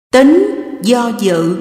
Tính do dự.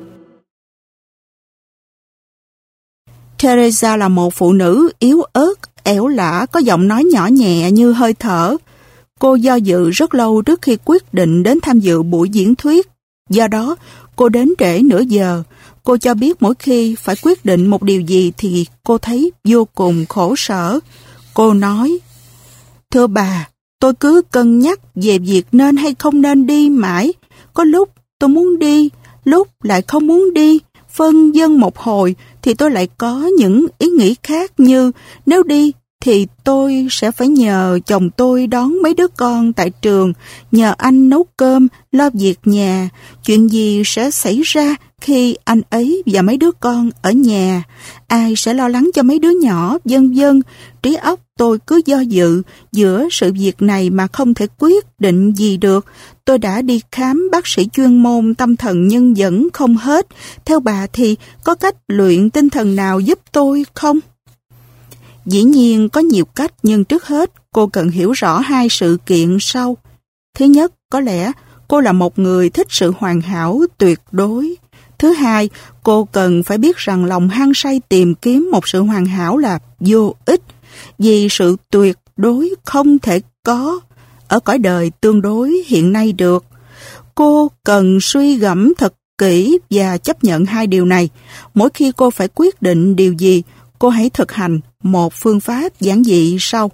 Teresa là một phụ nữ yếu ớt, ẻo lả, có giọng nói nhỏ nhẹ như hơi thở. Cô do dự rất lâu trước khi quyết định đến tham dự buổi diễn thuyết. Do đó, cô đến trễ nửa giờ. Cô cho biết mỗi khi phải quyết định một điều gì thì cô thấy vô cùng khổ sở. Cô nói, thưa bà, tôi cứ cân nhắc về việc nên hay không nên đi mãi. Có lúc tôi muốn đi, lúc lại không muốn đi. Phân vân một hồi thì tôi lại có những ý nghĩ khác như nếu đi thì tôi sẽ phải nhờ chồng tôi đón mấy đứa con tại trường, nhờ anh nấu cơm, lo việc nhà. Chuyện gì sẽ xảy ra khi anh ấy và mấy đứa con ở nhà? Ai sẽ lo lắng cho mấy đứa nhỏ, vân vân. Trí óc tôi cứ do dự giữa sự việc này mà không thể quyết định gì được. Tôi đã đi khám bác sĩ chuyên môn tâm thần nhưng vẫn không hết. Theo bà thì có cách luyện tinh thần nào giúp tôi không? Dĩ nhiên có nhiều cách, nhưng trước hết cô cần hiểu rõ hai sự kiện sau. Thứ nhất, có lẽ cô là một người thích sự hoàn hảo tuyệt đối. Thứ hai, cô cần phải biết rằng lòng hăng say tìm kiếm một sự hoàn hảo là vô ích, vì sự tuyệt đối không thể có ở cõi đời tương đối hiện nay được. Cô cần suy gẫm thật kỹ và chấp nhận hai điều này. Mỗi khi cô phải quyết định điều gì, cô hãy thực hành một phương pháp giản dị sau.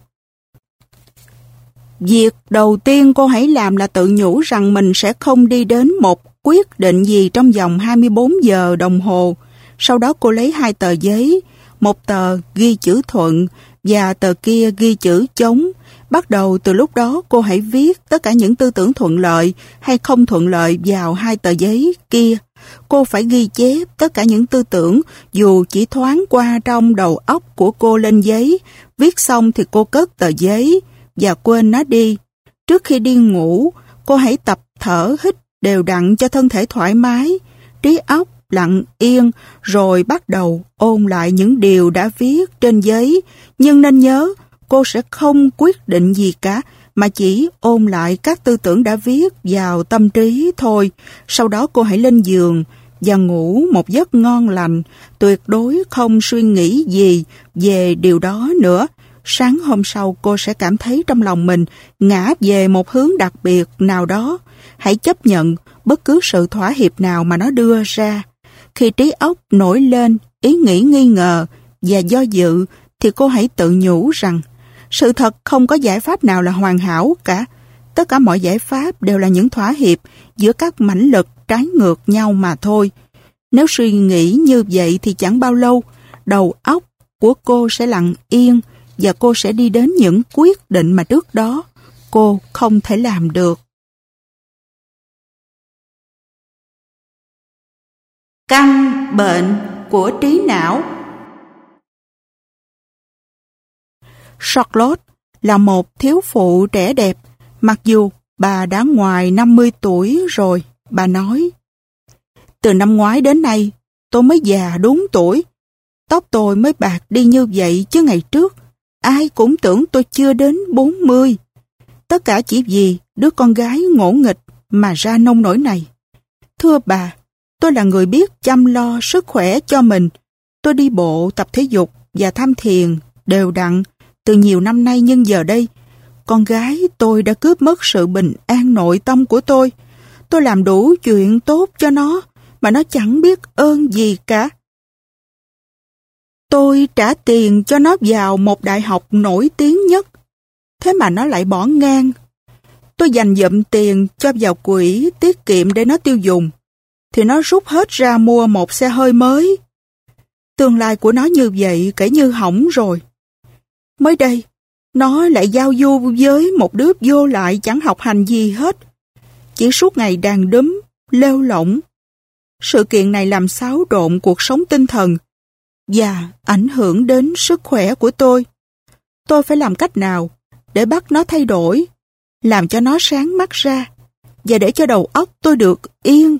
Việc đầu tiên cô hãy làm là tự nhủ rằng mình sẽ không đi đến một quyết định gì trong vòng 24 giờ đồng hồ. Sau đó cô lấy hai tờ giấy, một tờ ghi chữ thuận và tờ kia ghi chữ chống. Bắt đầu từ lúc đó cô hãy viết tất cả những tư tưởng thuận lợi hay không thuận lợi vào hai tờ giấy kia. Cô phải ghi chép tất cả những tư tưởng dù chỉ thoáng qua trong đầu óc của cô lên giấy. Viết xong thì cô cất tờ giấy và quên nó đi. Trước khi đi ngủ, cô hãy tập thở hít đều đặn cho thân thể thoải mái, trí óc lặng yên, rồi bắt đầu ôn lại những điều đã viết trên giấy. Nhưng nên nhớ, cô sẽ không quyết định gì cả, mà chỉ ôn lại các tư tưởng đã viết vào tâm trí thôi. Sau đó cô hãy lên giường và ngủ một giấc ngon lành, tuyệt đối không suy nghĩ gì về điều đó nữa. Sáng hôm sau cô sẽ cảm thấy trong lòng mình ngã về một hướng đặc biệt nào đó. Hãy chấp nhận bất cứ sự thỏa hiệp nào mà nó đưa ra. Khi trí óc nổi lên ý nghĩ nghi ngờ và do dự thì cô hãy tự nhủ rằng sự thật không có giải pháp nào là hoàn hảo cả. Tất cả mọi giải pháp đều là những thỏa hiệp giữa các mãnh lực trái ngược nhau mà thôi. Nếu suy nghĩ như vậy thì chẳng bao lâu, đầu óc của cô sẽ lặng yên và cô sẽ đi đến những quyết định mà trước đó cô không thể làm được. Căn bệnh của trí não. Charlotte là một thiếu phụ trẻ đẹp. Mặc dù bà đã ngoài 50 tuổi rồi, bà nói, từ năm ngoái đến nay, tôi mới già đúng tuổi. Tóc tôi mới bạc đi như vậy chứ ngày trước, ai cũng tưởng tôi chưa đến 40. Tất cả chỉ vì đứa con gái ngỗ nghịch mà ra nông nỗi này. Thưa bà, tôi là người biết chăm lo sức khỏe cho mình. Tôi đi bộ, tập thể dục và tham thiền đều đặn từ nhiều năm nay, nhưng giờ đây, con gái tôi đã cướp mất sự bình an nội tâm của tôi. Tôi làm đủ chuyện tốt cho nó, mà nó chẳng biết ơn gì cả. Tôi trả tiền cho nó vào một đại học nổi tiếng nhất, thế mà nó lại bỏ ngang. Tôi dành dụm tiền cho vào quỹ tiết kiệm để nó tiêu dùng, thì nó rút hết ra mua một xe hơi mới. Tương lai của nó như vậy kể như hỏng rồi. Mới đây, nó lại giao du với một đứa vô lại chẳng học hành gì hết, chỉ suốt ngày đàn đúm, lêu lỏng. Sự kiện này làm xáo trộn cuộc sống tinh thần và ảnh hưởng đến sức khỏe của tôi. Tôi phải làm cách nào để bắt nó thay đổi, làm cho nó sáng mắt ra và để cho đầu óc tôi được yên.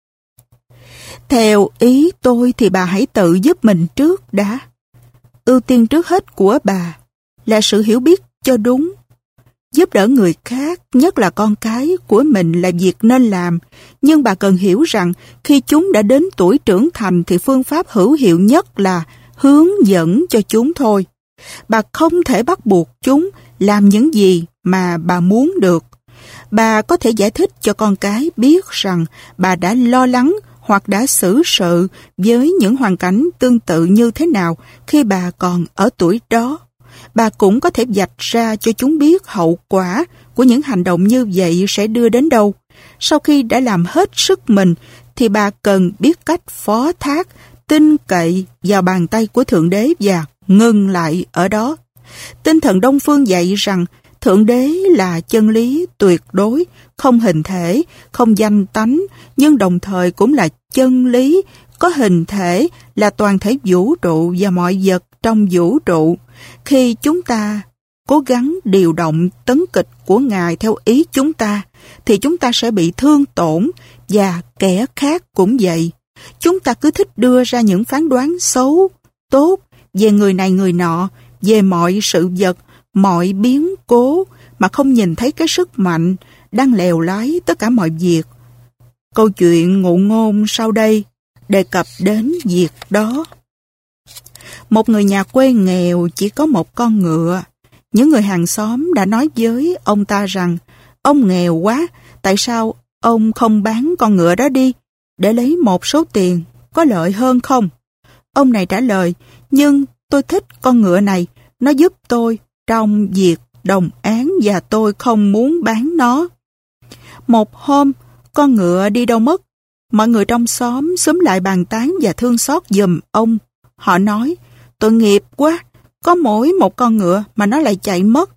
Theo ý tôi thì bà hãy tự giúp mình trước đã. Ưu tiên trước hết của bà là sự hiểu biết cho đúng. Giúp đỡ người khác, nhất là con cái của mình là việc nên làm, nhưng bà cần hiểu rằng khi chúng đã đến tuổi trưởng thành thì phương pháp hữu hiệu nhất là hướng dẫn cho chúng thôi. Bà không thể bắt buộc chúng làm những gì mà bà muốn được. Bà có thể giải thích cho con cái biết rằng bà đã lo lắng hoặc đã xử sự với những hoàn cảnh tương tự như thế nào khi bà còn ở tuổi đó. Bà cũng có thể vạch ra cho chúng biết hậu quả của những hành động như vậy sẽ đưa đến đâu. Sau khi đã làm hết sức mình, thì bà cần biết cách phó thác, tin cậy vào bàn tay của Thượng Đế và ngừng lại ở đó. Tinh thần Đông phương dạy rằng Thượng Đế là chân lý tuyệt đối, không hình thể, không danh tánh, nhưng đồng thời cũng là chân lý, có hình thể, là toàn thể vũ trụ và mọi vật trong vũ trụ. Khi chúng ta cố gắng điều động tấn kịch của Ngài theo ý chúng ta, thì chúng ta sẽ bị thương tổn, và kẻ khác cũng vậy. Chúng ta cứ thích đưa ra những phán đoán xấu, tốt về người này người nọ, về mọi sự vật, mọi biến cố, mà không nhìn thấy cái sức mạnh đang lèo lái tất cả mọi việc. Câu chuyện ngụ ngôn sau đây đề cập đến việc đó. Một người nhà quê nghèo chỉ có một con ngựa. Những người hàng xóm đã nói với ông ta rằng ông nghèo quá, tại sao ông không bán con ngựa đó đi để lấy một số tiền, có lợi hơn không? Ông này trả lời, nhưng tôi thích con ngựa này, nó giúp tôi trong việc đồng áng và tôi không muốn bán nó. Một hôm, con ngựa đi đâu mất? Mọi người trong xóm xúm lại bàn tán và thương xót giùm ông. Họ nói, tội nghiệp quá, có mỗi một con ngựa mà nó lại chạy mất.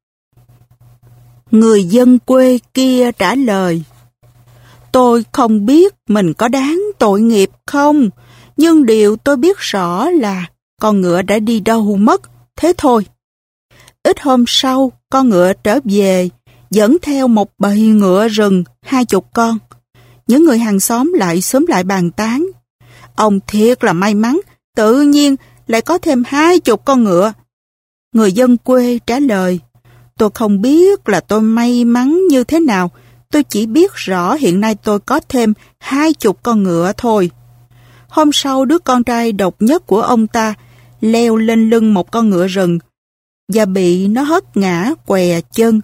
Người dân quê kia trả lời, tôi không biết mình có đáng tội nghiệp không, nhưng điều tôi biết rõ là con ngựa đã đi đâu mất, thế thôi. Ít hôm sau, con ngựa trở về, dẫn theo một bầy ngựa rừng 20 con. Những người hàng xóm lại xúm lại bàn tán. Ông thiệt là may mắn, tự nhiên lại có thêm 20 con ngựa. Người dân quê trả lời, tôi không biết là tôi may mắn như thế nào, tôi chỉ biết rõ hiện nay tôi có thêm 20 con ngựa thôi. Hôm sau, đứa con trai độc nhất của ông ta leo lên lưng một con ngựa rừng và bị nó hất ngã què chân.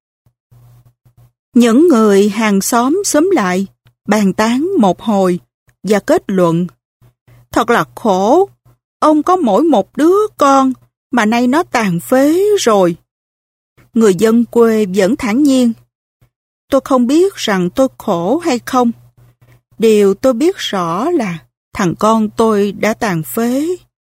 Những người hàng xóm xúm lại bàn tán một hồi và kết luận, thật là khổ, ông có mỗi một đứa con mà nay nó tàn phế rồi. Người dân quê vẫn thản nhiên, tôi không biết rằng tôi khổ hay không. Điều tôi biết rõ là thằng con tôi đã tàn phế.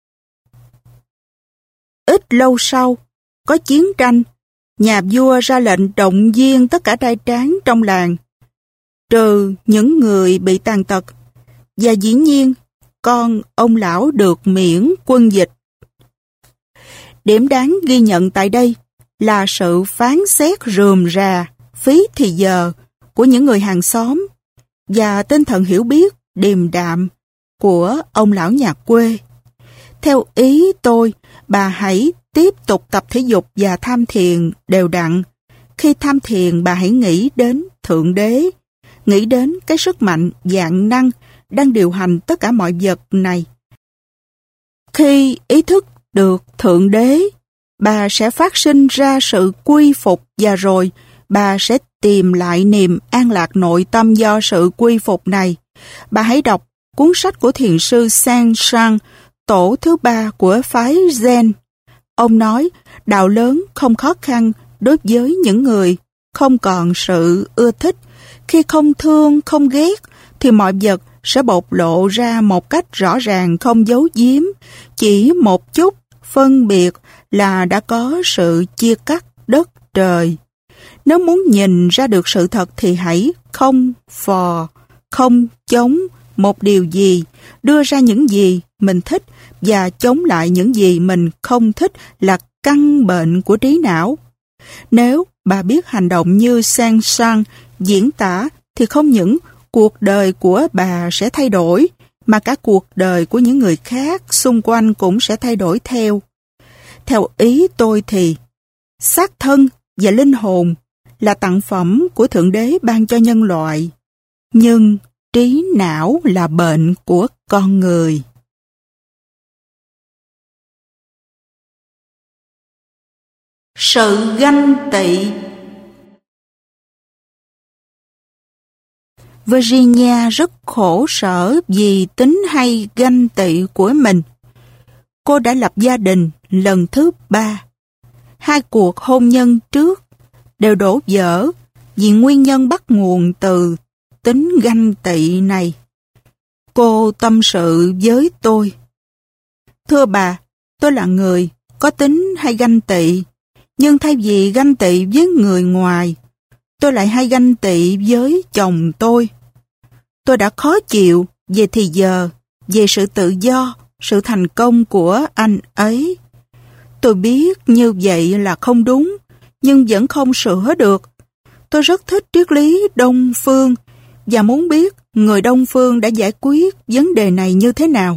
Ít lâu sau, có chiến tranh, nhà vua ra lệnh động viên tất cả trai tráng trong làng, trừ những người bị tàn tật, và dĩ nhiên, con ông lão được miễn quân dịch. Điểm đáng ghi nhận tại đây là sự phán xét rườm rà, phí thì giờ của những người hàng xóm và tinh thần hiểu biết, điềm đạm của ông lão nhà quê. Theo ý tôi, bà hãy tiếp tục tập thể dục và tham thiền đều đặn. Khi tham thiền, bà hãy nghĩ đến Thượng Đế, nghĩ đến cái sức mạnh vạn năng đang điều hành tất cả mọi vật này. Khi ý thức được Thượng Đế, bà sẽ phát sinh ra sự quy phục và rồi bà sẽ tìm lại niềm an lạc nội tâm do sự quy phục này. Bà hãy đọc cuốn sách của thiền sư Sang Sang, tổ thứ 3 của phái Zen. Ông nói, đạo lớn không khó khăn đối với những người không còn sự ưa thích. Khi không thương, không ghét, thì mọi vật sẽ bộc lộ ra một cách rõ ràng, không giấu giếm. Chỉ một chút phân biệt là đã có sự chia cắt đất trời. Nếu muốn nhìn ra được sự thật thì hãy không phò, không chống một điều gì, đưa ra những gì mình thích và chống lại những gì mình không thích là căn bệnh của trí não. Nếu bà biết hành động như Sang Sang diễn tả thì không những cuộc đời của bà sẽ thay đổi, mà cả cuộc đời của những người khác xung quanh cũng sẽ thay đổi theo. Theo ý tôi thì, xác thân và linh hồn là tặng phẩm của Thượng Đế ban cho nhân loại, nhưng trí não là bệnh của con người. Sự ganh tị. Virginia rất khổ sở vì tính hay ganh tị của mình. Cô đã lập gia đình lần thứ 3. 2 cuộc hôn nhân trước đều đổ vỡ vì nguyên nhân bắt nguồn từ tính ganh tị này. Cô tâm sự với tôi: "Thưa bà, tôi là người có tính hay ganh tị, nhưng thay vì ganh tị với người ngoài, tôi lại hay ganh tị với chồng tôi. Tôi đã khó chịu về thì giờ, về sự tự do, sự thành công của anh ấy. Tôi biết như vậy là không đúng, nhưng vẫn không sửa được. Tôi rất thích triết lý Đông Phương và muốn biết người Đông Phương đã giải quyết vấn đề này như thế nào.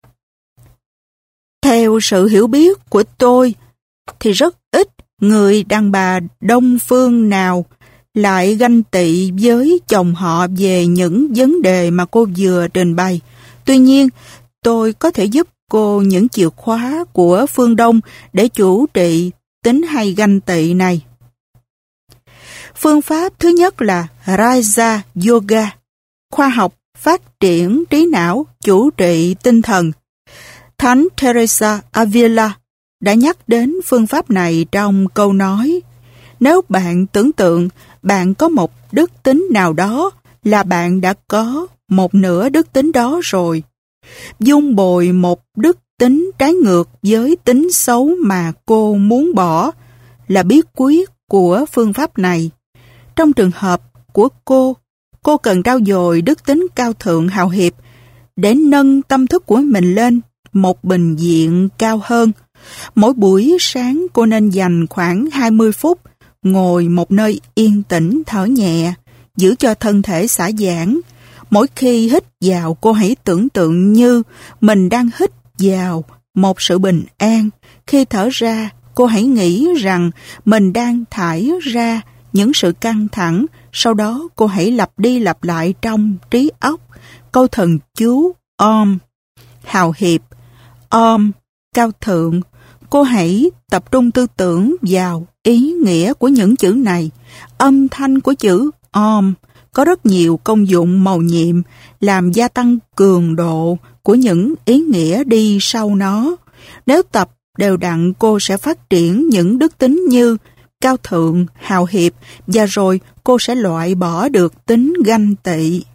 Theo sự hiểu biết của tôi, thì rất ít người đàn bà Đông Phương nào lại ganh tị với chồng họ về những vấn đề mà cô vừa trình bày. Tuy nhiên, tôi có thể giúp cô những chìa khóa của phương Đông để chủ trị tính hay ganh tị này. Phương pháp thứ nhất là Raja Yoga, khoa học phát triển trí não, chủ trị tinh thần. Thánh Teresa Avila đã nhắc đến phương pháp này trong câu nói: "Nếu bạn tưởng tượng bạn có một đức tính nào đó, là bạn đã có một nửa đức tính đó rồi. Dung bồi một đức tính trái ngược với tính xấu mà cô muốn bỏ là bí quyết của phương pháp này. Trong trường hợp của cô cần trau dồi đức tính cao thượng hào hiệp để nâng tâm thức của mình lên một bình diện cao hơn. Mỗi buổi sáng cô nên dành khoảng 20 phút ngồi một nơi yên tĩnh thở nhẹ, giữ cho thân thể xả giãn. Mỗi khi hít vào, cô hãy tưởng tượng như mình đang hít vào một sự bình an. Khi thở ra, cô hãy nghĩ rằng mình đang thải ra những sự căng thẳng. Sau đó cô hãy lặp đi lặp lại trong trí óc câu thần chú Om, hào hiệp, Om, cao thượng. Cô hãy tập trung tư tưởng vào ý nghĩa của những chữ này. Âm thanh của chữ Om có rất nhiều công dụng mầu nhiệm, làm gia tăng cường độ của những ý nghĩa đi sau nó. Nếu tập đều đặn, cô sẽ phát triển những đức tính như cao thượng, hào hiệp, và rồi cô sẽ loại bỏ được tính ganh tị.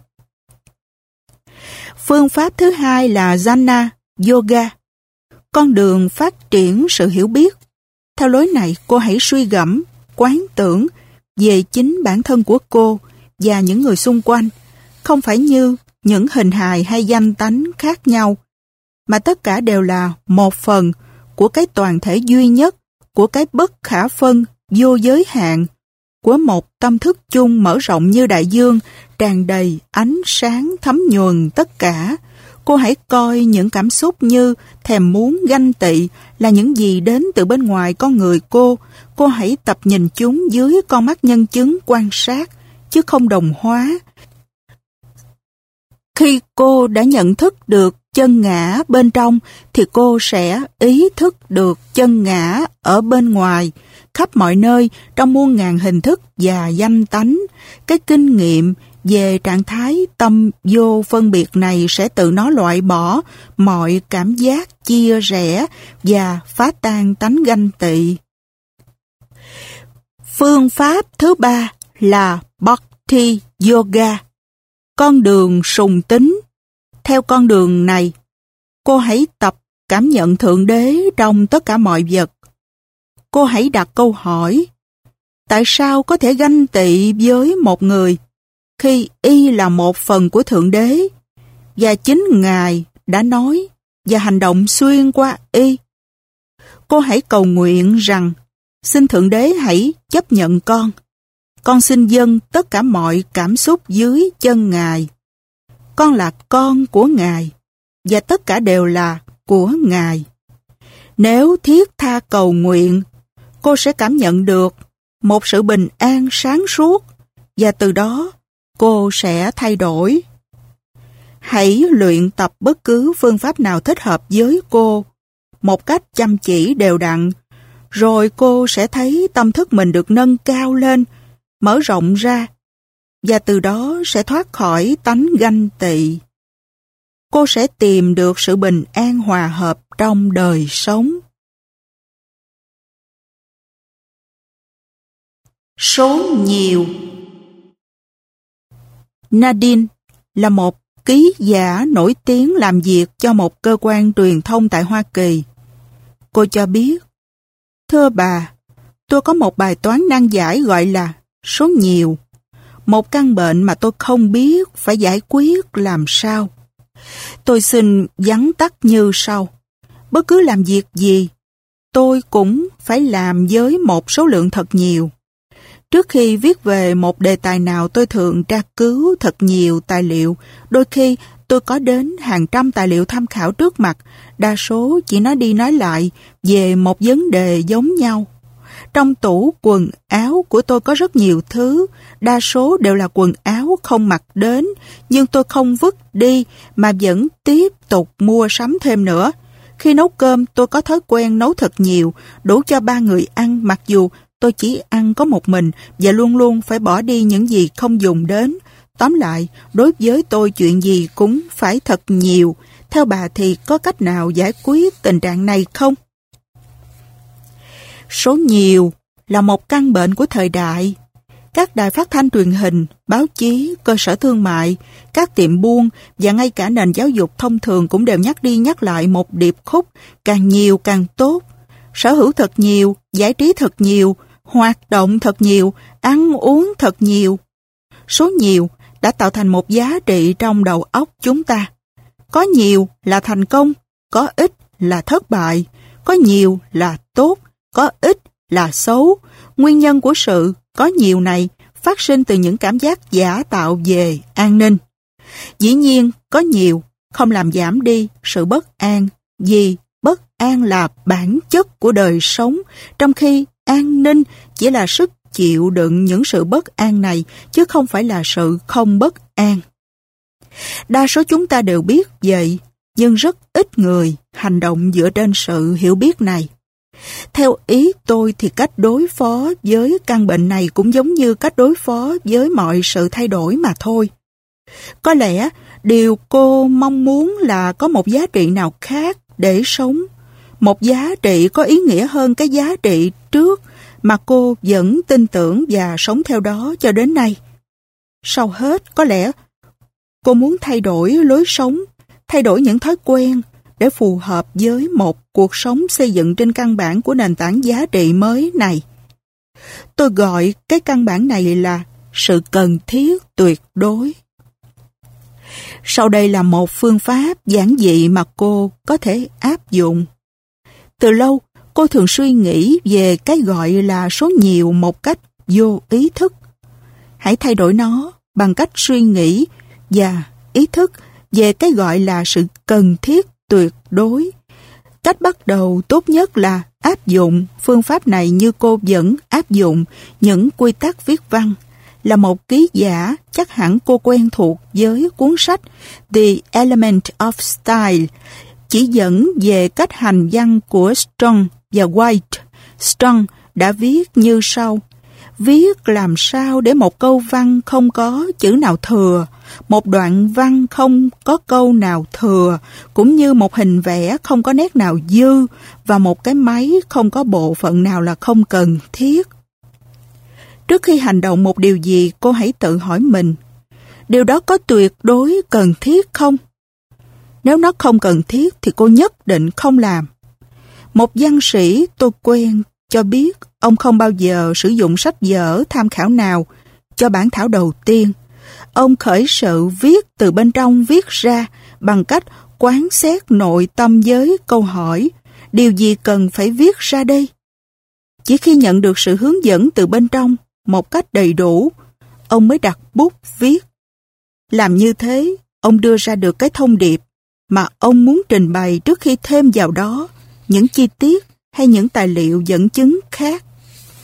Phương pháp thứ hai là Jnana Yoga, con đường phát triển sự hiểu biết. Theo lối này, cô hãy suy gẫm, quán tưởng về chính bản thân của cô và những người xung quanh, không phải như những hình hài hay danh tánh khác nhau, mà tất cả đều là một phần của cái toàn thể duy nhất, của cái bất khả phân, vô giới hạn, của một tâm thức chung mở rộng như đại dương, tràn đầy ánh sáng thấm nhuần tất cả. Cô hãy coi những cảm xúc như thèm muốn, ganh tị là những gì đến từ bên ngoài con người cô. Cô hãy tập nhìn chúng dưới con mắt nhân chứng quan sát, chứ không đồng hóa. Khi cô đã nhận thức được chân ngã bên trong, thì cô sẽ ý thức được chân ngã ở bên ngoài, khắp mọi nơi, trong muôn ngàn hình thức và danh tánh. Cái kinh nghiệm về trạng thái tâm vô phân biệt này sẽ tự nó loại bỏ mọi cảm giác chia rẽ và phá tan tánh ganh tị. Phương pháp thứ ba là Bhakti Yoga, con đường sùng tín. Theo con đường này, cô hãy tập cảm nhận Thượng Đế trong tất cả mọi vật. Cô hãy đặt câu hỏi: tại sao có thể ganh tị với một người khi y là một phần của Thượng Đế và chính Ngài đã nói và hành động xuyên qua y? Cô hãy cầu nguyện rằng: xin Thượng Đế hãy chấp nhận con. Con xin dâng tất cả mọi cảm xúc dưới chân Ngài. Con là con của Ngài và tất cả đều là của Ngài. Nếu thiết tha cầu nguyện, cô sẽ cảm nhận được một sự bình an sáng suốt, và từ đó cô sẽ thay đổi. Hãy luyện tập bất cứ phương pháp nào thích hợp với cô, một cách chăm chỉ đều đặn, rồi cô sẽ thấy tâm thức mình được nâng cao lên, mở rộng ra, và từ đó sẽ thoát khỏi tánh ganh tị. Cô sẽ tìm được sự bình an hòa hợp trong đời sống. Số nhiều. Nadine là một ký giả nổi tiếng làm việc cho một cơ quan truyền thông tại Hoa Kỳ. Cô cho biết, thưa bà, tôi có một bài toán nan giải gọi là số nhiều. Một căn bệnh mà tôi không biết phải giải quyết làm sao. Tôi xin vắn tắt như sau. Bất cứ làm việc gì, tôi cũng phải làm với một số lượng thật nhiều. Trước khi viết về một đề tài nào, tôi thường tra cứu thật nhiều tài liệu. Đôi khi tôi có đến hàng trăm tài liệu tham khảo trước mặt, đa số chỉ nói đi nói lại về một vấn đề giống nhau. Trong tủ quần áo của tôi có rất nhiều thứ, đa số đều là quần áo không mặc đến, nhưng tôi không vứt đi mà vẫn tiếp tục mua sắm thêm nữa. Khi nấu cơm, tôi có thói quen nấu thật nhiều, đủ cho 3 người ăn, mặc dù tôi chỉ ăn có một mình và luôn luôn phải bỏ đi những gì không dùng đến. Tóm lại, đối với tôi chuyện gì cũng phải thật nhiều. Theo bà thì có cách nào giải quyết tình trạng này không? Số nhiều là một căn bệnh của thời đại. Các đài phát thanh truyền hình, báo chí, cơ sở thương mại, các tiệm buôn và ngay cả nền giáo dục thông thường cũng đều nhắc đi nhắc lại một điệp khúc càng nhiều càng tốt. Sở hữu thật nhiều, giải trí thật nhiều, hoạt động thật nhiều, ăn uống thật nhiều. Số nhiều đã tạo thành một giá trị trong đầu óc chúng ta. Có nhiều là thành công, có ít là thất bại, có nhiều là tốt, có ít là xấu. Nguyên nhân của sự có nhiều này phát sinh từ những cảm giác giả tạo về an ninh. Dĩ nhiên, có nhiều không làm giảm đi sự bất an, vì bất an là bản chất của đời sống, trong khi an ninh chỉ là sức chịu đựng những sự bất an này, chứ không phải là sự không bất an. Đa số chúng ta đều biết vậy, nhưng rất ít người hành động dựa trên sự hiểu biết này. Theo ý tôi thì cách đối phó với căn bệnh này cũng giống như cách đối phó với mọi sự thay đổi mà thôi. Có lẽ điều cô mong muốn là có một giá trị nào khác để sống, một giá trị có ý nghĩa hơn cái giá trị trước mà cô vẫn tin tưởng và sống theo đó cho đến nay. Sau hết, có lẽ cô muốn thay đổi lối sống, thay đổi những thói quen để phù hợp với một cuộc sống xây dựng trên căn bản của nền tảng giá trị mới này. Tôi gọi cái căn bản này là sự cần thiết tuyệt đối. Sau đây là một phương pháp giản dị mà cô có thể áp dụng. Từ lâu, cô thường suy nghĩ về cái gọi là số nhiều một cách vô ý thức. Hãy thay đổi nó bằng cách suy nghĩ và ý thức về cái gọi là sự cần thiết tuyệt đối. Cách bắt đầu tốt nhất là áp dụng phương pháp này như cô vẫn áp dụng những quy tắc viết văn. Là một ký giả, chắc hẳn cô quen thuộc với cuốn sách The Element of Style, chỉ dẫn về cách hành văn của Strong và White. Strong đã viết như sau: viết làm sao để một câu văn không có chữ nào thừa, một đoạn văn không có câu nào thừa, cũng như một hình vẽ không có nét nào dư, và một cái máy không có bộ phận nào là không cần thiết. Trước khi hành động một điều gì, cô hãy tự hỏi mình, điều đó có tuyệt đối cần thiết không? Nếu nó không cần thiết thì cô nhất định không làm. Một văn sĩ tôi quen cho biết ông không bao giờ sử dụng sách vở tham khảo nào cho bản thảo đầu tiên. Ông khởi sự viết từ bên trong viết ra bằng cách quán xét nội tâm với câu hỏi: điều gì cần phải viết ra đây? Chỉ khi nhận được sự hướng dẫn từ bên trong một cách đầy đủ, ông mới đặt bút viết. Làm như thế, ông đưa ra được cái thông điệp mà ông muốn trình bày trước khi thêm vào đó những chi tiết hay những tài liệu dẫn chứng khác.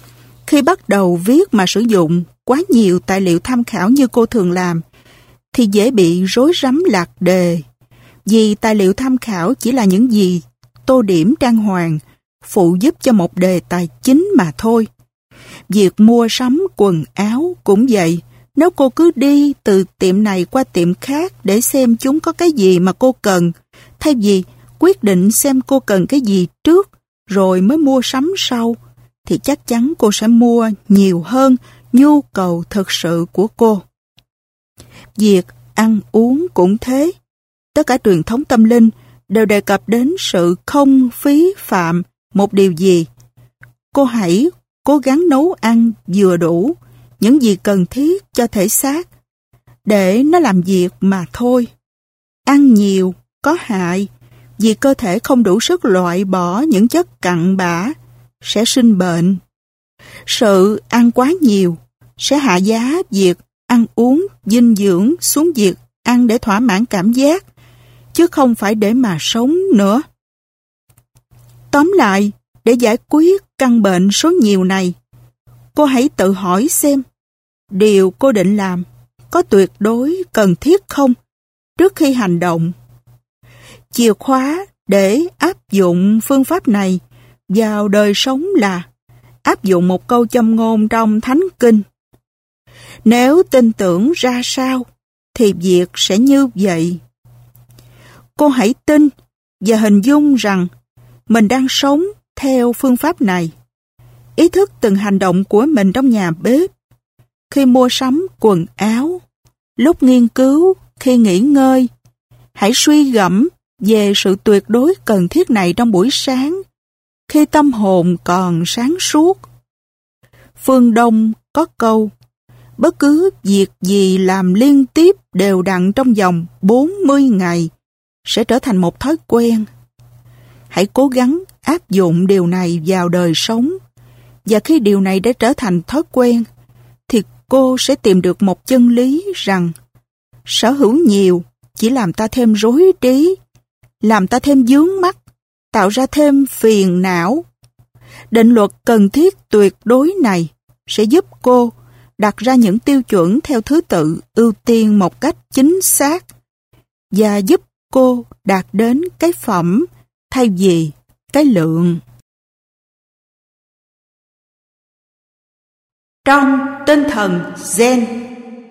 Khi bắt đầu viết mà sử dụng quá nhiều tài liệu tham khảo như cô thường làm, thì dễ bị rối rắm lạc đề. Vì tài liệu tham khảo chỉ là những gì tô điểm trang hoàng, phụ giúp cho một đề tài chính mà thôi. Việc mua sắm quần áo cũng vậy. Nếu cô cứ đi từ tiệm này qua tiệm khác để xem chúng có cái gì mà cô cần, thay vì quyết định xem cô cần cái gì trước rồi mới mua sắm sau, thì chắc chắn cô sẽ mua nhiều hơn nhu cầu thực sự của cô. Việc ăn uống cũng thế. Tất cả truyền thống tâm linh đều đề cập đến sự không phí phạm một điều gì. Cô hãy cố gắng nấu ăn vừa đủ, những gì cần thiết cho thể xác, để nó làm việc mà thôi. Ăn nhiều có hại, vì cơ thể không đủ sức loại bỏ những chất cặn bã, sẽ sinh bệnh. Sự ăn quá nhiều sẽ hạ giá việc ăn uống dinh dưỡng xuống việc ăn để thỏa mãn cảm giác, chứ không phải để mà sống nữa. Tóm lại, để giải quyết căn bệnh số nhiều này, cô hãy tự hỏi xem, điều cô định làm có tuyệt đối cần thiết không trước khi hành động. Chìa khóa để áp dụng phương pháp này vào đời sống là áp dụng một câu châm ngôn trong Thánh Kinh. Nếu tin tưởng ra sao, thì việc sẽ như vậy. Cô hãy tin và hình dung rằng mình đang sống theo phương pháp này. Ý thức từng hành động của mình trong nhà bếp, khi mua sắm quần áo, lúc nghiên cứu, khi nghỉ ngơi. Hãy suy gẫm về sự tuyệt đối cần thiết này trong buổi sáng, khi tâm hồn còn sáng suốt. Phương Đông có câu, bất cứ việc gì làm liên tiếp đều đặn trong vòng 40 ngày sẽ trở thành một thói quen. Hãy cố gắng áp dụng điều này vào đời sống, và khi điều này đã trở thành thói quen, thì cô sẽ tìm được một chân lý rằng sở hữu nhiều chỉ làm ta thêm rối trí, làm ta thêm vướng mắc, tạo ra thêm phiền não. Định luật cần thiết tuyệt đối này sẽ giúp cô đặt ra những tiêu chuẩn theo thứ tự ưu tiên một cách chính xác, và giúp cô đạt đến cái phẩm thay vì cái lượng. Trong tinh thần Zen.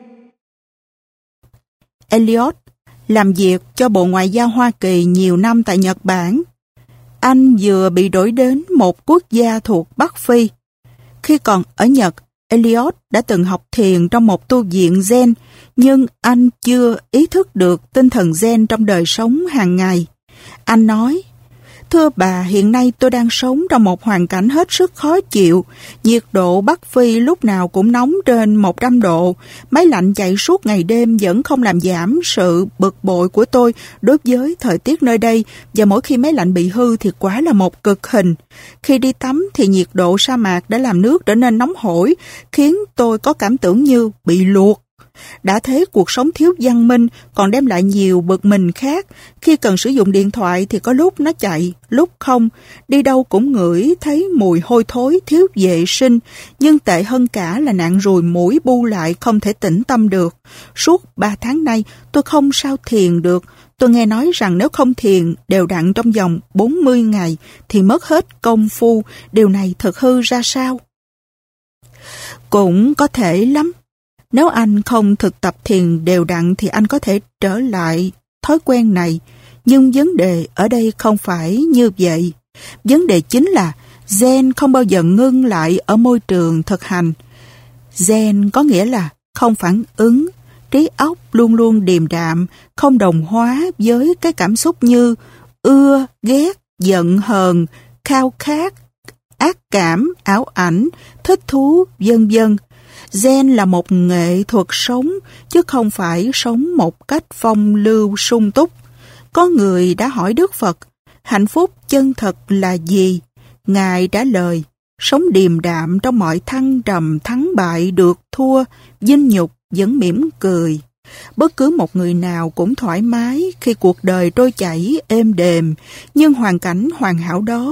Eliot làm việc cho Bộ Ngoại giao Hoa Kỳ nhiều năm tại Nhật Bản. Anh vừa bị đổi đến một quốc gia thuộc Bắc Phi. Khi còn ở Nhật, Eliot đã từng học thiền trong một tu viện Zen, nhưng anh chưa ý thức được tinh thần Zen trong đời sống hàng ngày. Anh nói, thưa bà, hiện nay tôi đang sống trong một hoàn cảnh hết sức khó chịu. Nhiệt độ Bắc Phi lúc nào cũng nóng trên 100 độ. Máy lạnh chạy suốt ngày đêm vẫn không làm giảm sự bực bội của tôi đối với thời tiết nơi đây, và mỗi khi máy lạnh bị hư thì quả là một cực hình. Khi đi tắm thì nhiệt độ sa mạc đã làm nước trở nên nóng hổi, khiến tôi có cảm tưởng như bị luộc. Đã thế, cuộc sống thiếu văn minh còn đem lại nhiều bực mình khác. Khi cần sử dụng điện thoại thì có lúc nó chạy, lúc không. Đi đâu cũng ngửi thấy mùi hôi thối, thiếu vệ sinh. Nhưng tệ hơn cả là nạn ruồi muỗi bu lại không thể tĩnh tâm được. Suốt 3 tháng nay tôi không sao thiền được. Tôi nghe nói rằng nếu không thiền đều đặn trong vòng 40 ngày thì mất hết công phu. Điều này thật hư ra sao? Cũng có thể lắm. Nếu anh không thực tập thiền đều đặn thì anh có thể trở lại thói quen này. Nhưng vấn đề ở đây không phải như vậy. Vấn đề chính là Zen không bao giờ ngưng lại ở môi trường thực hành. Zen có nghĩa là không phản ứng, trí óc luôn luôn điềm đạm, không đồng hóa với cái cảm xúc như ưa, ghét, giận hờn, khao khát, ác cảm, ảo ảnh, thích thú, vân vân. Zen là một nghệ thuật sống, chứ không phải sống một cách phong lưu sung túc. Có người đã hỏi Đức Phật, hạnh phúc chân thật là gì? Ngài trả lời, sống điềm đạm trong mọi thăng trầm thắng bại, được thua, vinh nhục vẫn mỉm cười. Bất cứ một người nào cũng thoải mái khi cuộc đời trôi chảy êm đềm, nhưng hoàn cảnh hoàn hảo đó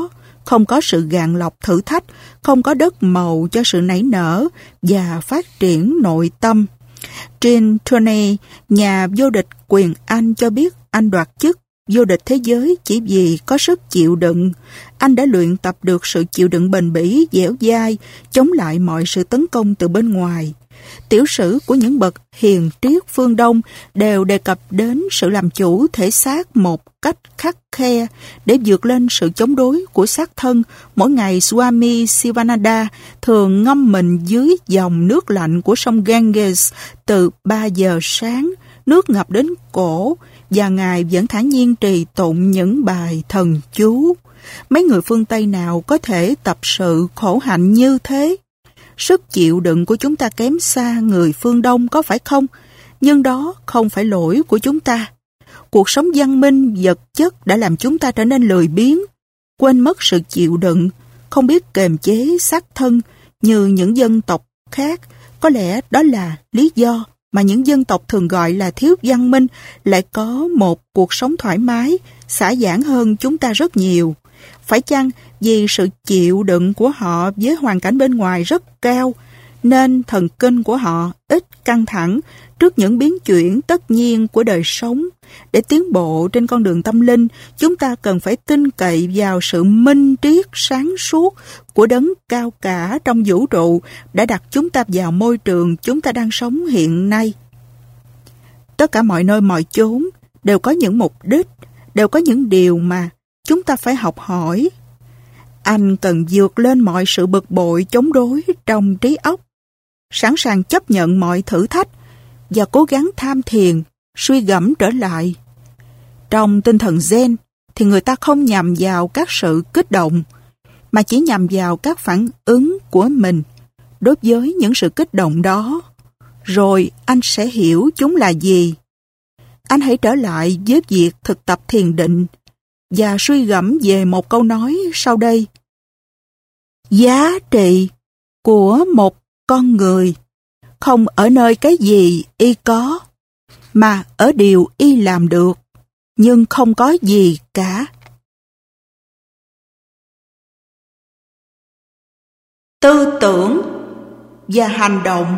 không có sự gạn lọc thử thách, không có đất màu cho sự nảy nở và phát triển nội tâm. Jean Tournay, nhà vô địch quyền Anh cho biết anh đoạt chức vô địch thế giới chỉ vì có sức chịu đựng. Anh đã luyện tập được sự chịu đựng bền bỉ, dẻo dai, chống lại mọi sự tấn công từ bên ngoài. Tiểu sử của những bậc hiền triết phương Đông đều đề cập đến sự làm chủ thể xác một cách khắt khe để vượt lên sự chống đối của xác thân. Mỗi ngày Swami Sivananda thường ngâm mình dưới dòng nước lạnh của sông Ganges từ 3 giờ sáng, nước ngập đến cổ, và Ngài vẫn thản nhiên trì tụng những bài thần chú. Mấy người phương Tây nào có thể tập sự khổ hạnh như thế? Sức chịu đựng của chúng ta kém xa người phương Đông có phải không? Nhưng đó không phải lỗi của chúng ta. Cuộc sống văn minh, vật chất đã làm chúng ta trở nên lười biếng, quên mất sự chịu đựng, không biết kiềm chế xác thân như những dân tộc khác. Có lẽ đó là lý do mà những dân tộc thường gọi là thiếu văn minh lại có một cuộc sống thoải mái, xả giãn hơn chúng ta rất nhiều. Phải chăng vì sự chịu đựng của họ với hoàn cảnh bên ngoài rất cao, nên thần kinh của họ ít căng thẳng trước những biến chuyển tất nhiên của đời sống? Để tiến bộ trên con đường tâm linh, chúng ta cần phải tin cậy vào sự minh triết sáng suốt của đấng cao cả trong vũ trụ đã đặt chúng ta vào môi trường chúng ta đang sống hiện nay. Tất cả mọi nơi mọi chốn đều có những mục đích, đều có những điều mà chúng ta phải học hỏi. Anh cần vượt lên mọi sự bực bội chống đối trong trí óc, sẵn sàng chấp nhận mọi thử thách và cố gắng tham thiền, suy gẫm trở lại. Trong tinh thần Zen thì người ta không nhằm vào các sự kích động, mà chỉ nhằm vào các phản ứng của mình đối với những sự kích động đó. Rồi anh sẽ hiểu chúng là gì. Anh hãy trở lại với việc thực tập thiền định và suy gẫm về một câu nói sau đây. Giá trị của một con người không ở nơi cái gì y có, mà ở điều y làm được, nhưng không có gì cả. Tư tưởng và hành động.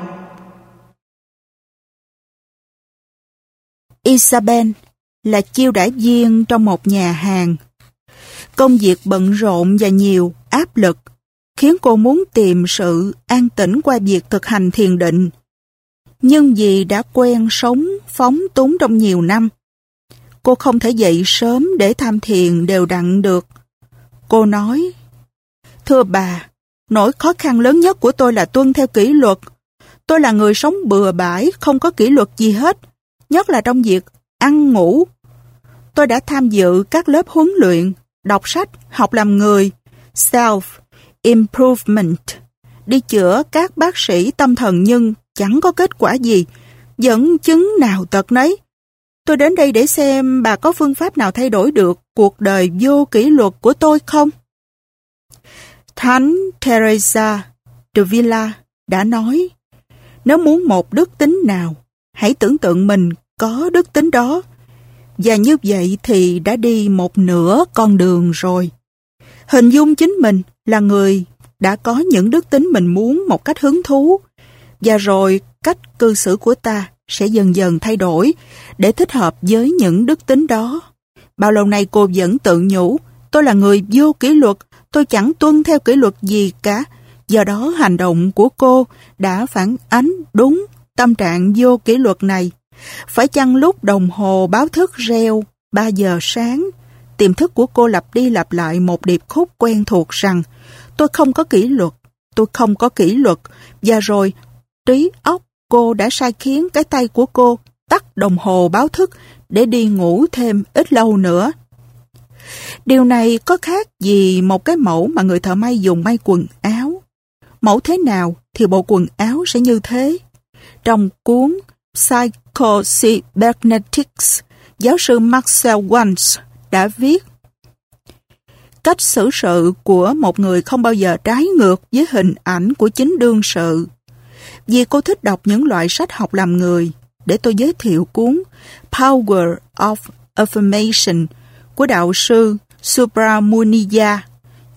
Isabel là chiêu đãi viên trong một nhà hàng. Công việc bận rộn và nhiều áp lực khiến cô muốn tìm sự an tĩnh qua việc thực hành thiền định. Nhưng vì đã quen sống phóng túng trong nhiều năm, cô không thể dậy sớm để tham thiền đều đặn được. Cô nói, thưa bà, nỗi khó khăn lớn nhất của tôi là tuân theo kỷ luật. Tôi là người sống bừa bãi, không có kỷ luật gì hết, nhất là trong việc ăn ngủ. Tôi đã tham dự các lớp huấn luyện, đọc sách, học làm người, self-improvement, đi chữa các bác sĩ tâm thần nhưng chẳng có kết quả gì, dẫn chứng nào tật nấy. Tôi đến đây để xem bà có phương pháp nào thay đổi được cuộc đời vô kỷ luật của tôi không? Thánh Teresa de Villa đã nói, nếu muốn một đức tính nào, hãy tưởng tượng mình có đức tính đó, và như vậy thì đã đi một nửa con đường rồi. Hình dung chính mình là người đã có những đức tính mình muốn một cách hứng thú, và rồi cách cư xử của ta sẽ dần dần thay đổi để thích hợp với những đức tính đó. Bao lâu nay cô vẫn tự nhủ, tôi là người vô kỷ luật, tôi chẳng tuân theo kỷ luật gì cả. Do đó hành động của cô đã phản ánh đúng tâm trạng vô kỷ luật này. Phải chăng lúc đồng hồ báo thức reo 3 giờ sáng, tiềm thức của cô lặp đi lặp lại một điệp khúc quen thuộc rằng tôi không có kỷ luật, tôi không có kỷ luật, và rồi trí óc cô đã sai khiến cái tay của cô tắt đồng hồ báo thức để đi ngủ thêm ít lâu nữa. Điều này có khác gì một cái mẫu mà người thợ may dùng may quần áo. Mẫu thế nào thì bộ quần áo sẽ như thế. Trong cuốn Psycho-Cybernetics, giáo sư Marcel Wunsch đã viết, cách xử sự của một người không bao giờ trái ngược với hình ảnh của chính đương sự. Vì cô thích đọc những loại sách học làm người, để tôi giới thiệu cuốn Power of Affirmation của đạo sư Subramaniya,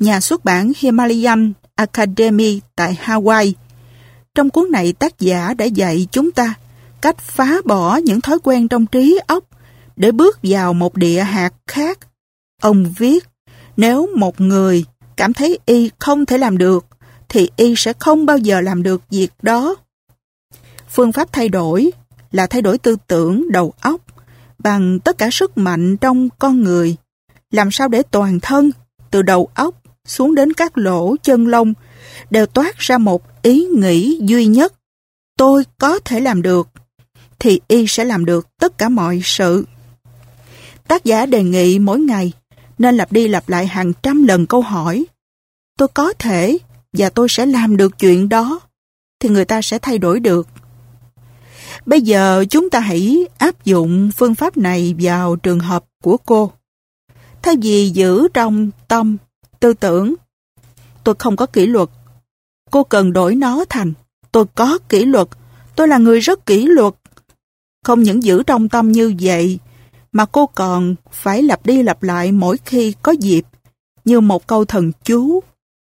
nhà xuất bản Himalayan Academy tại Hawaii. Trong cuốn này, tác giả đã dạy chúng ta cách phá bỏ những thói quen trong trí óc để bước vào một địa hạt khác. Ông viết, nếu một người cảm thấy y không thể làm được, thì y sẽ không bao giờ làm được việc đó. Phương pháp thay đổi là thay đổi tư tưởng, đầu óc, bằng tất cả sức mạnh trong con người. Làm sao để toàn thân, từ đầu óc xuống đến các lỗ chân lông, đều toát ra một ý nghĩ duy nhất. Tôi có thể làm được, thì y sẽ làm được tất cả mọi sự. Tác giả đề nghị mỗi ngày nên lặp đi lặp lại hàng trăm lần câu hỏi tôi có thể và tôi sẽ làm được chuyện đó, thì người ta sẽ thay đổi được. Bây giờ chúng ta hãy áp dụng phương pháp này vào trường hợp của cô. Thay vì giữ trong tâm, tư tưởng tôi không có kỷ luật, cô cần đổi nó thành tôi có kỷ luật, tôi là người rất kỷ luật. Không những giữ trong tâm như vậy, mà cô còn phải lặp đi lặp lại mỗi khi có dịp, như một câu thần chú.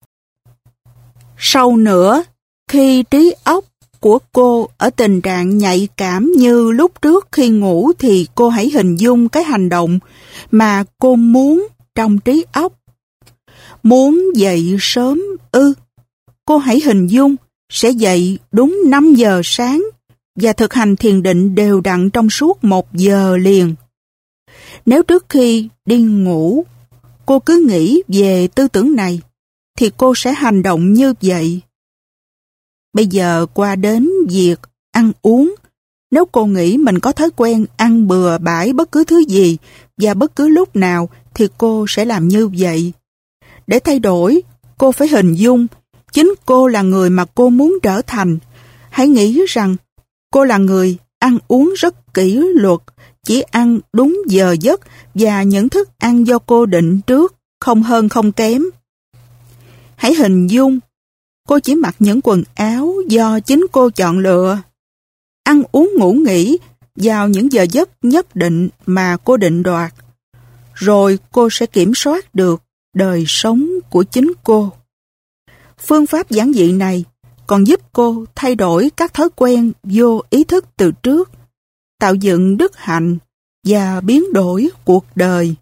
Sau nữa, khi trí óc của cô ở tình trạng nhạy cảm như lúc trước khi ngủ, thì cô hãy hình dung cái hành động mà cô muốn trong trí óc. Muốn dậy sớm ư? Cô hãy hình dung sẽ dậy đúng 5 giờ sáng và thực hành thiền định đều đặn trong suốt 1 giờ liền. Nếu trước khi đi ngủ, cô cứ nghĩ về tư tưởng này, thì cô sẽ hành động như vậy. Bây giờ qua đến việc ăn uống. Nếu cô nghĩ mình có thói quen ăn bừa bãi bất cứ thứ gì và bất cứ lúc nào, thì cô sẽ làm như vậy. Để thay đổi, cô phải hình dung chính cô là người mà cô muốn trở thành. Hãy nghĩ rằng cô là người ăn uống rất kỷ luật, chỉ ăn đúng giờ giấc và những thức ăn do cô định trước, không hơn không kém. Hãy hình dung cô chỉ mặc những quần áo do chính cô chọn lựa, ăn uống ngủ nghỉ vào những giờ giấc nhất định mà cô định đoạt. Rồi cô sẽ kiểm soát được đời sống của chính cô. Phương pháp giản dị này còn giúp cô thay đổi các thói quen vô ý thức từ trước, tạo dựng đức hạnh và biến đổi cuộc đời.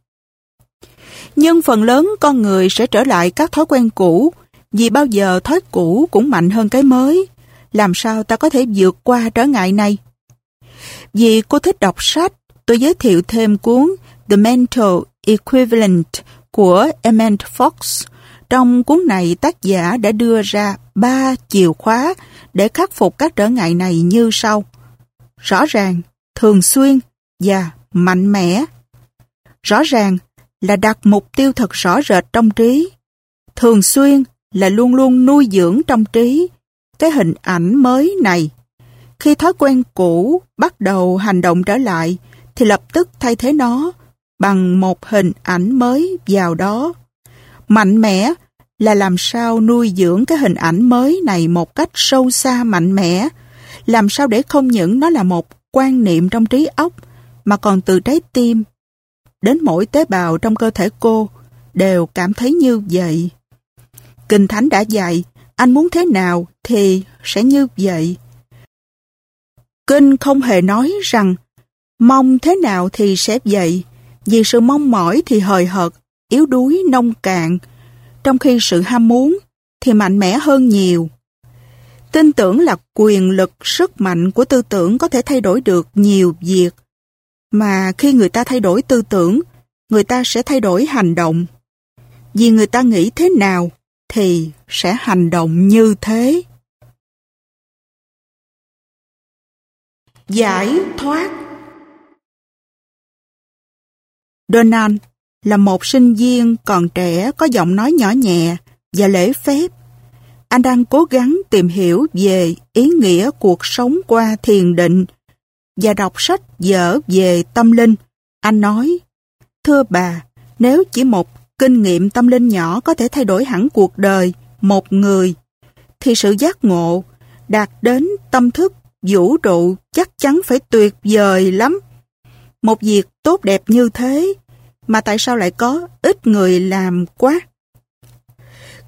Nhưng phần lớn con người sẽ trở lại các thói quen cũ, vì bao giờ thói cũ cũng mạnh hơn cái mới. Làm sao ta có thể vượt qua trở ngại này? Vì cô thích đọc sách, tôi giới thiệu thêm cuốn The Mental Equivalent của Emmett Fox. Trong cuốn này, tác giả đã đưa ra 3 chìa khóa để khắc phục các trở ngại này như sau: rõ ràng, thường xuyên và mạnh mẽ. Rõ ràng là đặt mục tiêu thật rõ rệt trong trí. Thường xuyên là luôn luôn nuôi dưỡng trong trí cái hình ảnh mới này. Khi thói quen cũ bắt đầu hành động trở lại, thì lập tức thay thế nó bằng một hình ảnh mới vào đó. Mạnh mẽ là làm sao nuôi dưỡng cái hình ảnh mới này một cách sâu xa mạnh mẽ. Làm sao để không những nó là một quan niệm trong trí óc, mà còn từ trái tim đến mỗi tế bào trong cơ thể cô đều cảm thấy như vậy. Kinh Thánh đã dạy, anh muốn thế nào thì sẽ như vậy. Kinh không hề nói rằng mong thế nào thì sẽ vậy, vì sự mong mỏi thì hời hợt, yếu đuối, nông cạn, trong khi sự ham muốn thì mạnh mẽ hơn nhiều. Tin tưởng là quyền lực, sức mạnh của tư tưởng có thể thay đổi được nhiều việc, mà khi người ta thay đổi tư tưởng, người ta sẽ thay đổi hành động. Vì người ta nghĩ thế nào thì sẽ hành động như thế. Giải thoát. Donald là một sinh viên còn trẻ có giọng nói nhỏ nhẹ và lễ phép. Anh đang cố gắng tìm hiểu về ý nghĩa cuộc sống qua thiền định và đọc sách vở về tâm linh. Anh nói, thưa bà, nếu chỉ một kinh nghiệm tâm linh nhỏ có thể thay đổi hẳn cuộc đời một người, thì sự giác ngộ đạt đến tâm thức vũ trụ chắc chắn phải tuyệt vời lắm. Một việc tốt đẹp như thế, mà tại sao lại có ít người làm quá?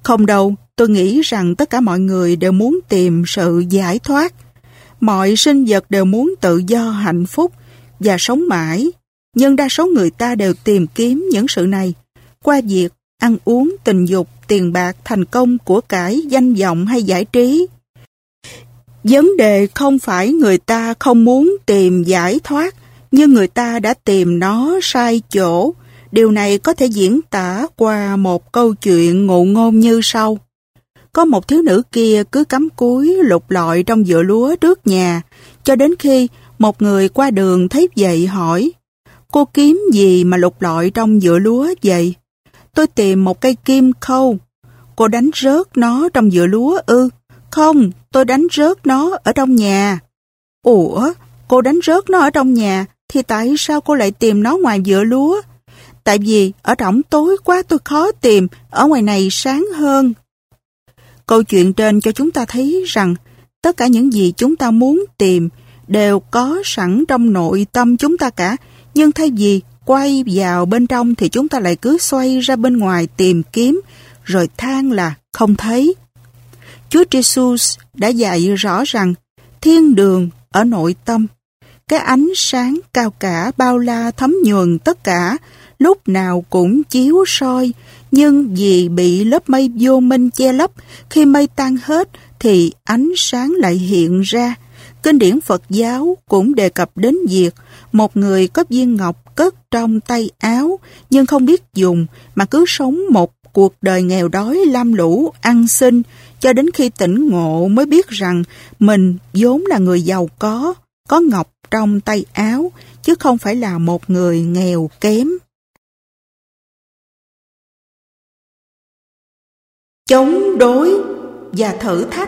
Không đâu, tôi nghĩ rằng tất cả mọi người đều muốn tìm sự giải thoát. Mọi sinh vật đều muốn tự do, hạnh phúc và sống mãi. Nhưng đa số người ta đều tìm kiếm những sự này qua việc ăn uống, tình dục, tiền bạc, thành công, của cải, danh vọng hay giải trí. Vấn đề không phải người ta không muốn tìm giải thoát, nhưng người ta đã tìm nó sai chỗ. Điều này có thể diễn tả qua một câu chuyện ngụ ngôn như sau. Có một thiếu nữ kia cứ cắm cúi lục lọi trong vựa lúa trước nhà, cho đến khi một người qua đường thấy vậy hỏi, cô kiếm gì mà lục lọi trong vựa lúa vậy? Tôi tìm một cây kim khâu. Cô đánh rớt nó trong vựa lúa ư? Không, tôi đánh rớt nó ở trong nhà. Ủa, cô đánh rớt nó ở trong nhà, thì tại sao cô lại tìm nó ngoài vựa lúa? Tại vì ở trỏng tối quá tôi khó tìm, ở ngoài này sáng hơn. Câu chuyện trên cho chúng ta thấy rằng tất cả những gì chúng ta muốn tìm đều có sẵn trong nội tâm chúng ta cả, nhưng thay vì quay vào bên trong thì chúng ta lại cứ xoay ra bên ngoài tìm kiếm, rồi than là không thấy. Chúa Jesus đã dạy rõ rằng thiên đường ở nội tâm. Cái ánh sáng cao cả bao la thấm nhuần tất cả, lúc nào cũng chiếu soi, nhưng vì bị lớp mây vô minh che lấp, khi mây tan hết thì ánh sáng lại hiện ra. Kinh điển Phật giáo cũng đề cập đến việc một người có viên ngọc cất trong tay áo nhưng không biết dùng mà cứ sống một cuộc đời nghèo đói lam lũ ăn xin cho đến khi tỉnh ngộ mới biết rằng mình vốn là người giàu có ngọc trong tay áo chứ không phải là một người nghèo kém. Chống đối và thử thách.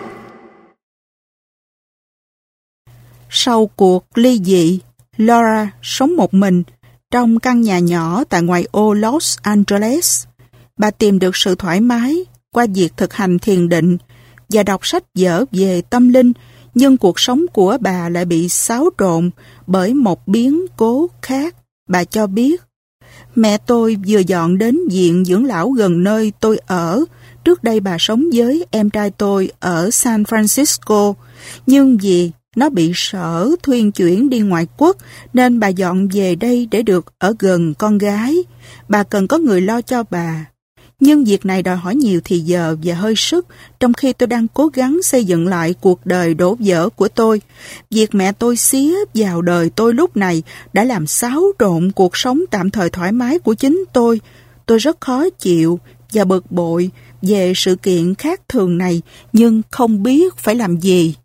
Sau cuộc ly dị, Laura sống một mình trong căn nhà nhỏ tại ngoại ô Los Angeles. Bà tìm được sự thoải mái qua việc thực hành thiền định và đọc sách vở về tâm linh, nhưng cuộc sống của bà lại bị xáo trộn bởi một biến cố khác. Bà cho biết, mẹ tôi vừa dọn đến viện dưỡng lão gần nơi tôi ở. Trước đây bà sống với em trai tôi ở San Francisco, nhưng vì nó bị sở thuyên chuyển đi ngoại quốc nên bà dọn về đây để được ở gần con gái. Bà cần có người lo cho bà. Nhưng việc này đòi hỏi nhiều thì giờ và hơi sức, trong khi tôi đang cố gắng xây dựng lại cuộc đời đổ vỡ của tôi. Việc mẹ tôi xía vào đời tôi lúc này đã làm xáo trộn cuộc sống tạm thời thoải mái của chính tôi. Tôi rất khó chịu và bực bội về sự kiện khác thường này, nhưng không biết phải làm gì.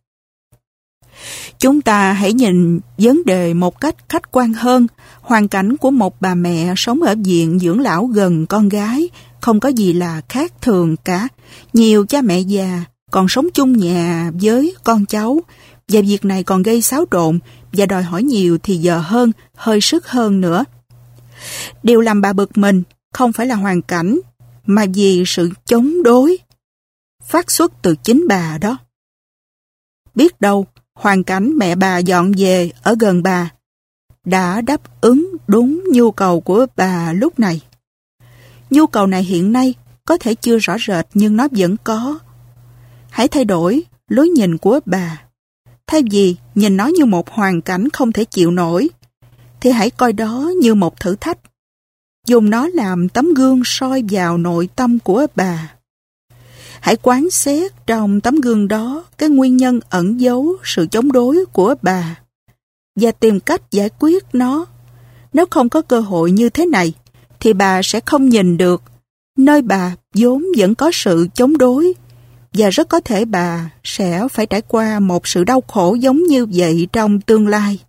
Chúng ta hãy nhìn vấn đề một cách khách quan hơn. Hoàn cảnh của một bà mẹ sống ở viện dưỡng lão gần con gái không có gì là khác thường cả. Nhiều cha mẹ già còn sống chung nhà với con cháu, và việc này còn gây xáo trộn và đòi hỏi nhiều thì giờ hơn, hơi sức hơn nữa. Điều làm bà bực mình không phải là hoàn cảnh, mà vì sự chống đối phát xuất từ chính bà đó. Biết đâu, hoàn cảnh mẹ bà dọn về ở gần bà đã đáp ứng đúng nhu cầu của bà lúc này. Nhu cầu này hiện nay có thể chưa rõ rệt nhưng nó vẫn có. Hãy thay đổi lối nhìn của bà. Thay vì nhìn nó như một hoàn cảnh không thể chịu nổi, thì hãy coi đó như một thử thách. Dùng nó làm tấm gương soi vào nội tâm của bà. Hãy quán xét trong tấm gương đó cái nguyên nhân ẩn giấu sự chống đối của bà và tìm cách giải quyết nó. Nếu không có cơ hội như thế này, thì bà sẽ không nhìn được nơi bà vốn vẫn có sự chống đối, và rất có thể bà sẽ phải trải qua một sự đau khổ giống như vậy trong tương lai.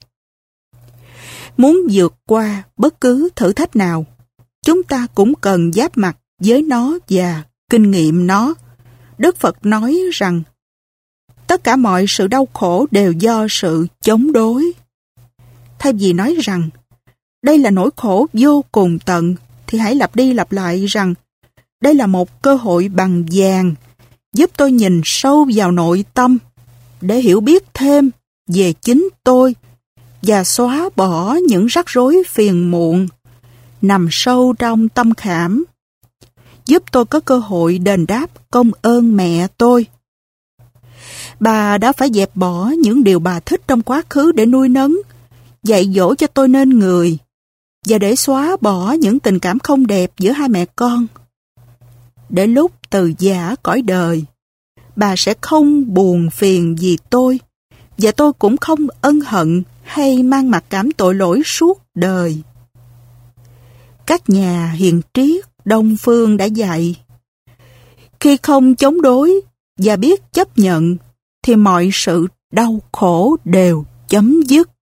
Muốn vượt qua bất cứ thử thách nào, chúng ta cũng cần giáp mặt với nó và kinh nghiệm nó. Đức Phật nói rằng tất cả mọi sự đau khổ đều do sự chống đối. Thay vì nói rằng đây là nỗi khổ vô cùng tận, thì hãy lặp đi lặp lại rằng đây là một cơ hội bằng vàng giúp tôi nhìn sâu vào nội tâm để hiểu biết thêm về chính tôi và xóa bỏ những rắc rối phiền muộn nằm sâu trong tâm khảm. giúp tôi có cơ hội đền đáp công ơn mẹ tôi. Bà đã phải dẹp bỏ những điều bà thích trong quá khứ để nuôi nấng, dạy dỗ cho tôi nên người, và để xóa bỏ những tình cảm không đẹp giữa hai mẹ con. Để lúc từ giã cõi đời, bà sẽ không buồn phiền vì tôi, và tôi cũng không ân hận hay mang mặc cảm tội lỗi suốt đời. Các nhà hiền triết Đông phương đã dạy, khi không chống đối và biết chấp nhận, thì mọi sự đau khổ đều chấm dứt.